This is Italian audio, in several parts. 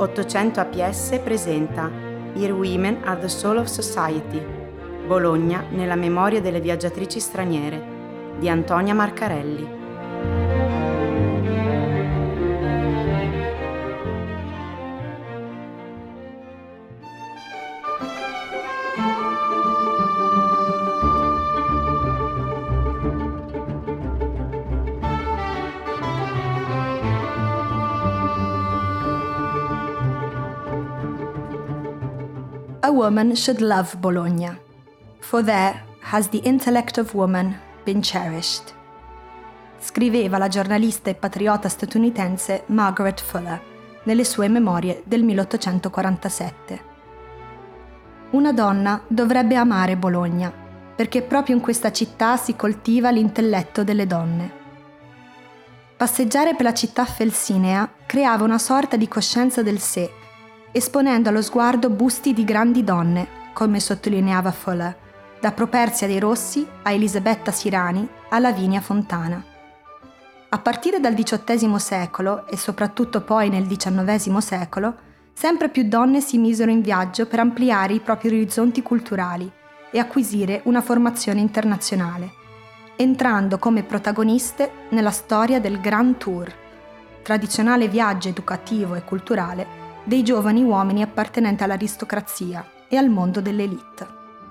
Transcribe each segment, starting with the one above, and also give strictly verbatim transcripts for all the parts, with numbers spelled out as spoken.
ottocento A P S presenta Here Women are the Soul of Society, Bologna nella memoria delle viaggiatrici straniere, di Antonia Marcarelli. A woman should love Bologna, for there has the intellect of woman been cherished. Scriveva la giornalista e patriota statunitense Margaret Fuller nelle sue memorie del milleottocentoquarantasette. Una donna dovrebbe amare Bologna, perché proprio in questa città si coltiva l'intelletto delle donne. Passeggiare per la città felsinea creava una sorta di coscienza del sé, esponendo allo sguardo busti di grandi donne, come sottolineava Fuller, da Properzia dei Rossi a Elisabetta Sirani a Lavinia Fontana. A partire dal diciottesimo secolo e soprattutto poi nel diciannovesimo secolo, sempre più donne si misero in viaggio per ampliare i propri orizzonti culturali e acquisire una formazione internazionale, entrando come protagoniste nella storia del Grand Tour, tradizionale viaggio educativo e culturale dei giovani uomini appartenenti all'aristocrazia e al mondo dell'élite.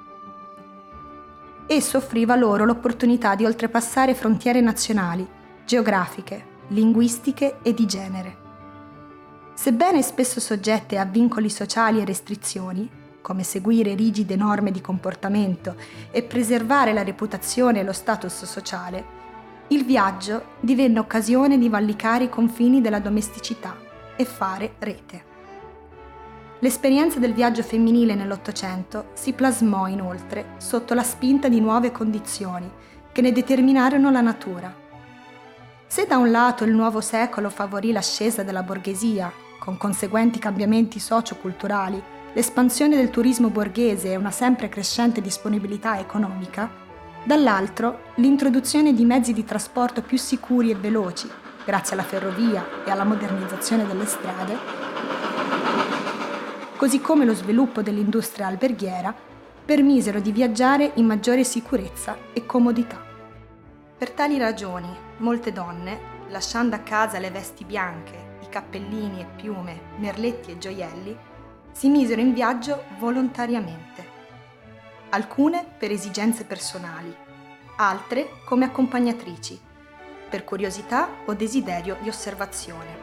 Esso offriva loro l'opportunità di oltrepassare frontiere nazionali, geografiche, linguistiche e di genere. Sebbene spesso soggette a vincoli sociali e restrizioni, come seguire rigide norme di comportamento e preservare la reputazione e lo status sociale, il viaggio divenne occasione di valicare i confini della domesticità e fare rete. L'esperienza del viaggio femminile nell'Ottocento si plasmò inoltre sotto la spinta di nuove condizioni che ne determinarono la natura. Se da un lato il nuovo secolo favorì l'ascesa della borghesia, con conseguenti cambiamenti socio-culturali, l'espansione del turismo borghese e una sempre crescente disponibilità economica, dall'altro l'introduzione di mezzi di trasporto più sicuri e veloci, grazie alla ferrovia e alla modernizzazione delle strade, così come lo sviluppo dell'industria alberghiera, permisero di viaggiare in maggiore sicurezza e comodità. Per tali ragioni, molte donne, lasciando a casa le vesti bianche, i cappellini e piume, merletti e gioielli, si misero in viaggio volontariamente. Alcune per esigenze personali, altre come accompagnatrici, per curiosità o desiderio di osservazione.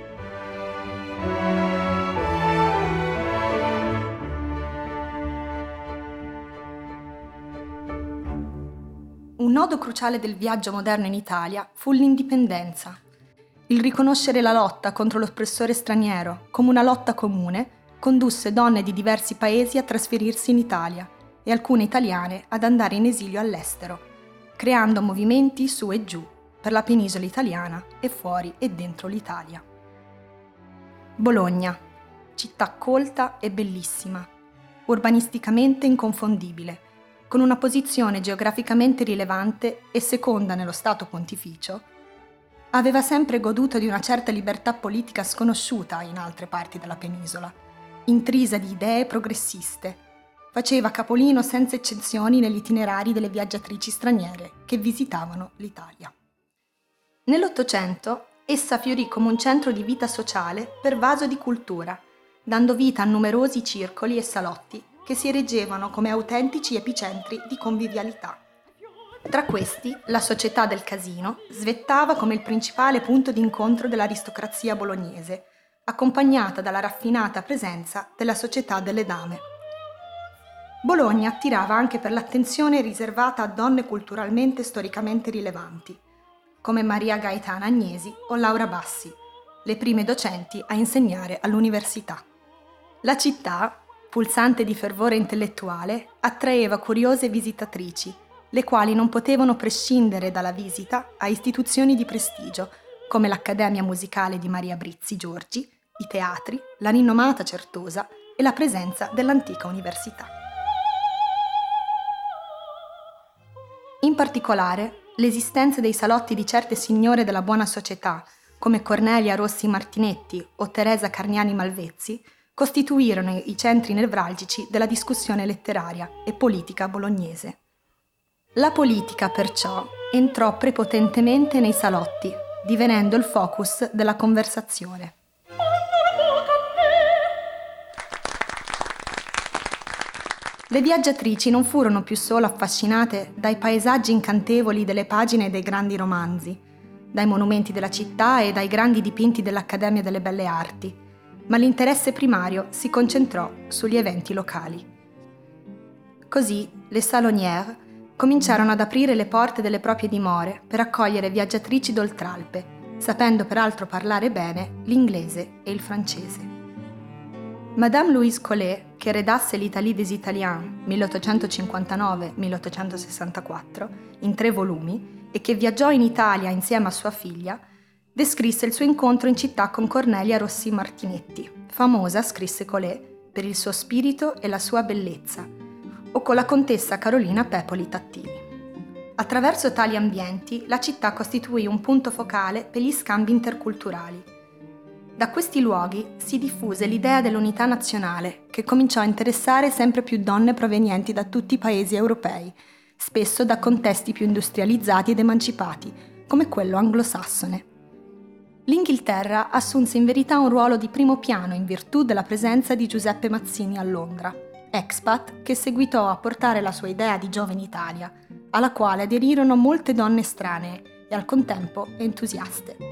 Un nodo cruciale del viaggio moderno in Italia fu l'indipendenza. Il riconoscere la lotta contro l'oppressore straniero come una lotta comune condusse donne di diversi paesi a trasferirsi in Italia e alcune italiane ad andare in esilio all'estero, creando movimenti su e giù per la penisola italiana e fuori e dentro l'Italia. Bologna, città colta e bellissima, urbanisticamente inconfondibile, con una posizione geograficamente rilevante e seconda nello Stato Pontificio, aveva sempre goduto di una certa libertà politica sconosciuta in altre parti della penisola, intrisa di idee progressiste, faceva capolino senza eccezioni negli itinerari delle viaggiatrici straniere che visitavano l'Italia. Nell'Ottocento essa fiorì come un centro di vita sociale pervaso di cultura, dando vita a numerosi circoli e salotti che si erigevano come autentici epicentri di convivialità. Tra questi, la Società del Casino svettava come il principale punto d'incontro dell'aristocrazia bolognese, accompagnata dalla raffinata presenza della Società delle Dame. Bologna attirava anche per l'attenzione riservata a donne culturalmente e storicamente rilevanti, come Maria Gaetana Agnesi o Laura Bassi, le prime docenti a insegnare all'università. La città, pulsante di fervore intellettuale, attraeva curiose visitatrici, le quali non potevano prescindere dalla visita a istituzioni di prestigio, come l'Accademia Musicale di Maria Brizzi Giorgi, i teatri, la rinomata Certosa e la presenza dell'antica università. In particolare, l'esistenza dei salotti di certe signore della buona società, come Cornelia Rossi Martinetti o Teresa Carniani Malvezzi, costituirono i centri nevralgici della discussione letteraria e politica bolognese. La politica, perciò, entrò prepotentemente nei salotti, divenendo il focus della conversazione. Le viaggiatrici non furono più solo affascinate dai paesaggi incantevoli delle pagine dei grandi romanzi, dai monumenti della città e dai grandi dipinti dell'Accademia delle Belle Arti, ma l'interesse primario si concentrò sugli eventi locali. Così le salonières cominciarono ad aprire le porte delle proprie dimore per accogliere viaggiatrici d'oltralpe, sapendo peraltro parlare bene l'inglese e il francese. Madame Louise Collet, che redasse l'Italie des Italiens milleottocentocinquantanove milleottocentosessantaquattro in tre volumi e che viaggiò in Italia insieme a sua figlia, descrisse il suo incontro in città con Cornelia Rossi Martinetti, famosa, scrisse Collet, per il suo spirito e la sua bellezza, o con la contessa Carolina Pepoli Tattini. Attraverso tali ambienti, la città costituì un punto focale per gli scambi interculturali. Da questi luoghi si diffuse l'idea dell'unità nazionale, che cominciò a interessare sempre più donne provenienti da tutti i paesi europei, spesso da contesti più industrializzati ed emancipati, come quello anglosassone. L'Inghilterra assunse in verità un ruolo di primo piano in virtù della presenza di Giuseppe Mazzini a Londra, expat che seguitò a portare la sua idea di giovane Italia, alla quale aderirono molte donne estranee e al contempo entusiaste.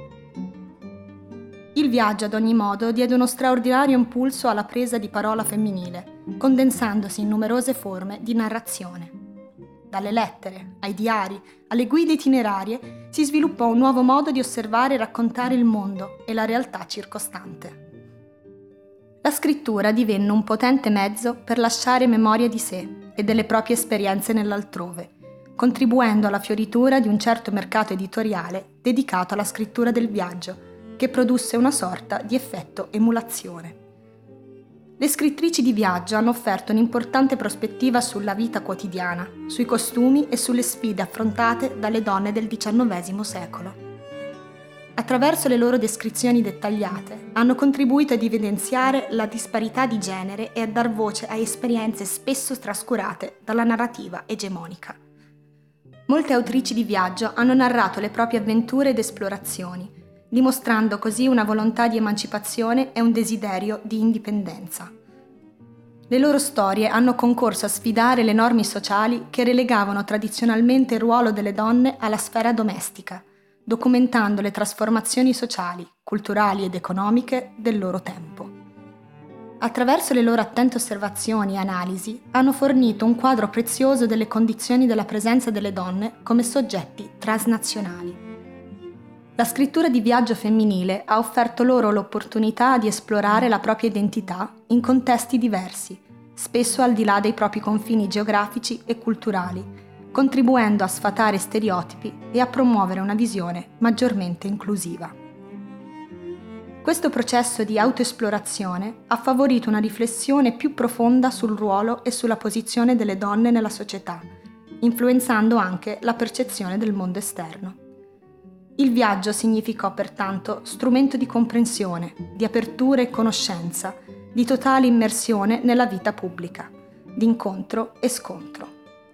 Il viaggio, ad ogni modo, diede uno straordinario impulso alla presa di parola femminile, condensandosi in numerose forme di narrazione. Dalle lettere, ai diari, alle guide itinerarie, si sviluppò un nuovo modo di osservare e raccontare il mondo e la realtà circostante. La scrittura divenne un potente mezzo per lasciare memoria di sé e delle proprie esperienze nell'altrove, contribuendo alla fioritura di un certo mercato editoriale dedicato alla scrittura del viaggio, che produsse una sorta di effetto emulazione. Le scrittrici di viaggio hanno offerto un'importante prospettiva sulla vita quotidiana, sui costumi e sulle sfide affrontate dalle donne del diciannovesimo secolo. Attraverso le loro descrizioni dettagliate, hanno contribuito ad evidenziare la disparità di genere e a dar voce a esperienze spesso trascurate dalla narrativa egemonica. Molte autrici di viaggio hanno narrato le proprie avventure ed esplorazioni, dimostrando così una volontà di emancipazione e un desiderio di indipendenza. Le loro storie hanno concorso a sfidare le norme sociali che relegavano tradizionalmente il ruolo delle donne alla sfera domestica, documentando le trasformazioni sociali, culturali ed economiche del loro tempo. Attraverso le loro attente osservazioni e analisi, hanno fornito un quadro prezioso delle condizioni della presenza delle donne come soggetti transnazionali. La scrittura di viaggio femminile ha offerto loro l'opportunità di esplorare la propria identità in contesti diversi, spesso al di là dei propri confini geografici e culturali, contribuendo a sfatare stereotipi e a promuovere una visione maggiormente inclusiva. Questo processo di autoesplorazione ha favorito una riflessione più profonda sul ruolo e sulla posizione delle donne nella società, influenzando anche la percezione del mondo esterno. Il viaggio significò pertanto strumento di comprensione, di apertura e conoscenza, di totale immersione nella vita pubblica, di incontro e scontro.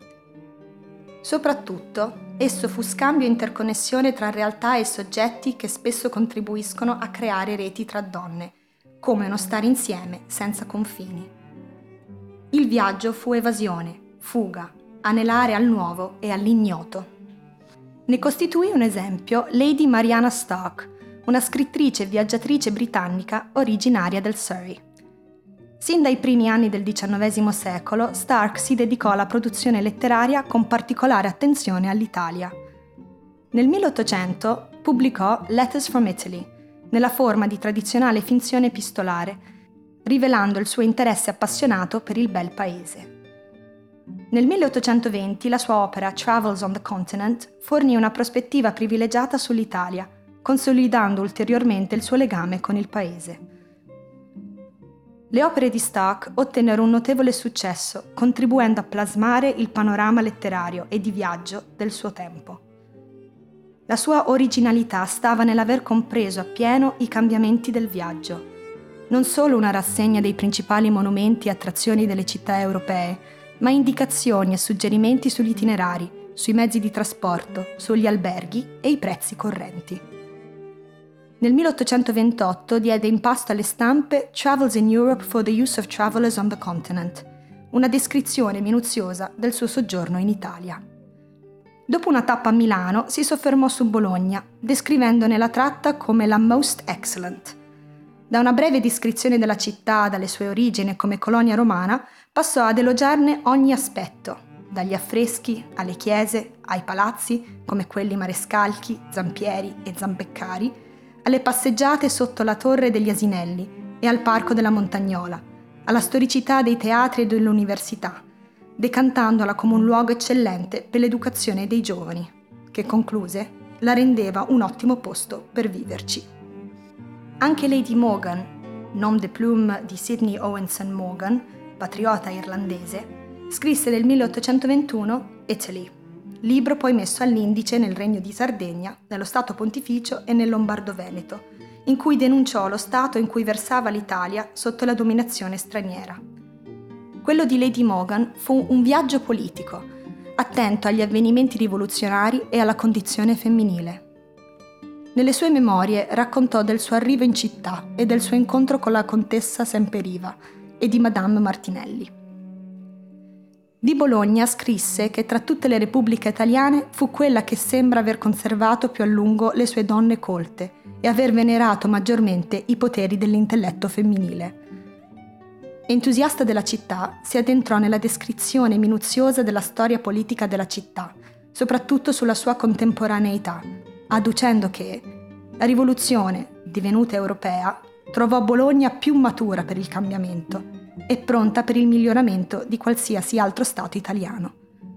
Soprattutto, esso fu scambio e interconnessione tra realtà e soggetti che spesso contribuiscono a creare reti tra donne, come uno stare insieme senza confini. Il viaggio fu evasione, fuga, anelare al nuovo e all'ignoto. Ne costituì un esempio Lady Mariana Stark, una scrittrice e viaggiatrice britannica originaria del Surrey. Sin dai primi anni del diciannovesimo secolo, Stark si dedicò alla produzione letteraria con particolare attenzione all'Italia. Nel milleottocento pubblicò Letters from Italy, nella forma di tradizionale finzione epistolare, rivelando il suo interesse appassionato per il bel paese. Nel milleottocentoventi la sua opera Travels on the Continent fornì una prospettiva privilegiata sull'Italia, consolidando ulteriormente il suo legame con il paese. Le opere di Stark ottennero un notevole successo, contribuendo a plasmare il panorama letterario e di viaggio del suo tempo. La sua originalità stava nell'aver compreso appieno i cambiamenti del viaggio. Non solo una rassegna dei principali monumenti e attrazioni delle città europee, ma indicazioni e suggerimenti sugli itinerari, sui mezzi di trasporto, sugli alberghi e i prezzi correnti. Nel milleottocentoventotto diede in pasto alle stampe Travels in Europe for the Use of Travelers on the Continent, una descrizione minuziosa del suo soggiorno in Italia. Dopo una tappa a Milano si soffermò su Bologna, descrivendone la tratta come la most excellent. Da una breve descrizione della città, dalle sue origini come colonia romana, passò ad elogiarne ogni aspetto, dagli affreschi alle chiese, ai palazzi come quelli marescalchi, zampieri e zambeccari, alle passeggiate sotto la torre degli Asinelli e al parco della Montagnola, alla storicità dei teatri e dell'università, decantandola come un luogo eccellente per l'educazione dei giovani, che concluse la rendeva un ottimo posto per viverci. Anche Lady Morgan, nom de plume di Sydney Owenson Morgan, patriota irlandese, scrisse nel milleottocentoventuno Italy, libro poi messo all'indice nel Regno di Sardegna, nello Stato Pontificio e nel Lombardo-Veneto, in cui denunciò lo stato in cui versava l'Italia sotto la dominazione straniera. Quello di Lady Morgan fu un viaggio politico, attento agli avvenimenti rivoluzionari e alla condizione femminile. Nelle sue memorie raccontò del suo arrivo in città e del suo incontro con la contessa Semperiva e di Madame Martinelli. Di Bologna scrisse che tra tutte le repubbliche italiane fu quella che sembra aver conservato più a lungo le sue donne colte e aver venerato maggiormente i poteri dell'intelletto femminile. Entusiasta della città, si addentrò nella descrizione minuziosa della storia politica della città, soprattutto sulla sua contemporaneità, adducendo che la rivoluzione, divenuta europea, trovò Bologna più matura per il cambiamento e pronta per il miglioramento di qualsiasi altro stato italiano.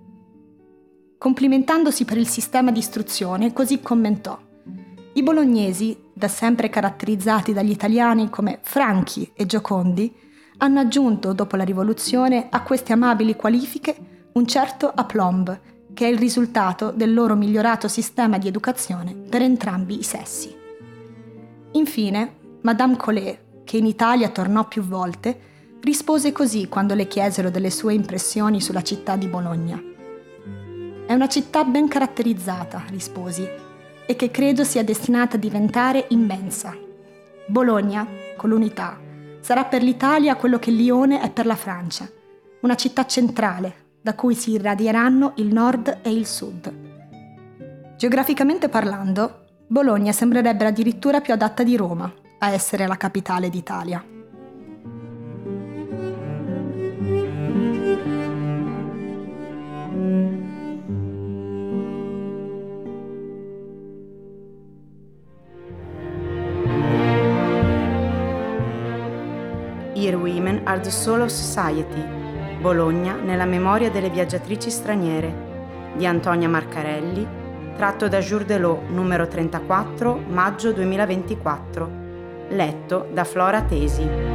Complimentandosi per il sistema di istruzione, così commentò: i bolognesi, da sempre caratterizzati dagli italiani come franchi e giocondi, hanno aggiunto, dopo la rivoluzione, a queste amabili qualifiche un certo aplomb, che è il risultato del loro migliorato sistema di educazione per entrambi i sessi. Infine, Madame Collet, che in Italia tornò più volte, rispose così quando le chiesero delle sue impressioni sulla città di Bologna. È una città ben caratterizzata, risposi, e che credo sia destinata a diventare immensa. Bologna, con l'unità, sarà per l'Italia quello che Lione è per la Francia, una città centrale, da cui si irradieranno il nord e il sud. Geograficamente parlando, Bologna sembrerebbe addirittura più adatta di Roma a essere la capitale d'Italia. Here Women are the Soul of Society, Bologna nella memoria delle viaggiatrici straniere, di Antonia Marcarelli, tratto da Jour de l'Eau numero trentaquattro, maggio duemilaventiquattro, letto da Flora Tesi.